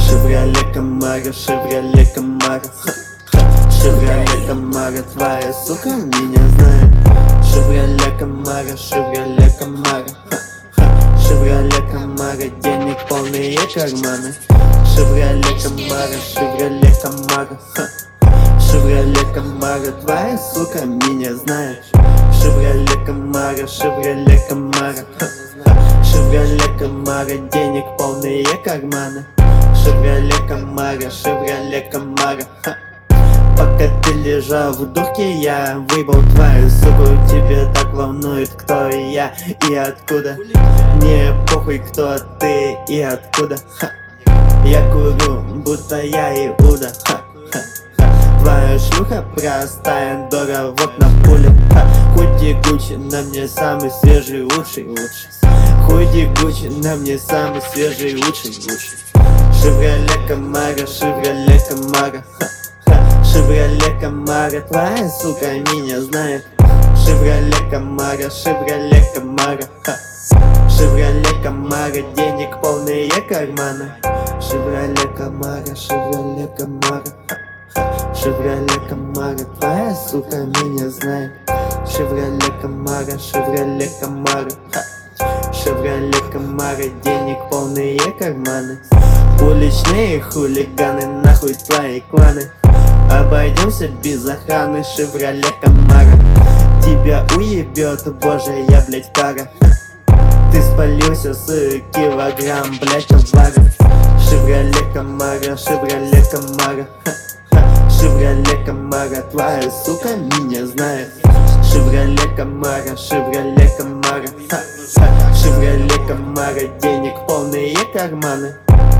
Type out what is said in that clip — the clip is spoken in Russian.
Шевроле Камаро, Шевроле Камаро, Шевроле Камаро, твоя сука меня знает. Шевроле Камаро, Шевроле Камаро, Шевроле Камаро, денег полные карманы. Шевроле Камаро, Шевроле Камаро, Шевроле Камаро, твоя сука меня знает. Шевроле Камаро, Шевроле Камаро, Шевроле Камаро, денег полные карманы. Шевроле Камаро, Шевроле Камаро, пока ты лежал в дурке, я выебал твою суку. Тебе так волнует, кто я и откуда. Мне похуй, кто ты и откуда. Я курю, будто я Иуда. Твоя шлюха простая, дора в окна пуля. Худи Гуччи, на мне самый свежий, лучший. Худи Гуччи, на мне самый свежий, лучший. Шевроле Камаро, Шевроле Камаро, Шевроле Камаро, твоя сука меня знает. Шевроле Камаро, Шевроле Камаро, Шевроле Камаро, денег полные карманы. Шевроле Камаро, Шевроле Камаро, Шевроле Камаро, твоя сука меня знает. Шевроле Камаро, Шевроле Камаро, Шевроле Камаро, денег полные карманы. Уличные хулиганы, нахуй твои кланы. Обойдемся без охраны. Шевроле Камаро, тебя уебет, боже, я, блять, кара. Ты спалился с килограмм, блять, товара. Шевроле Камаро, Шевроле Камаро, Шевроле Камаро, твоя сука меня знает. Шевроле Камаро, Шевроле Камаро, Шевроле Камаро, денег полные карманы.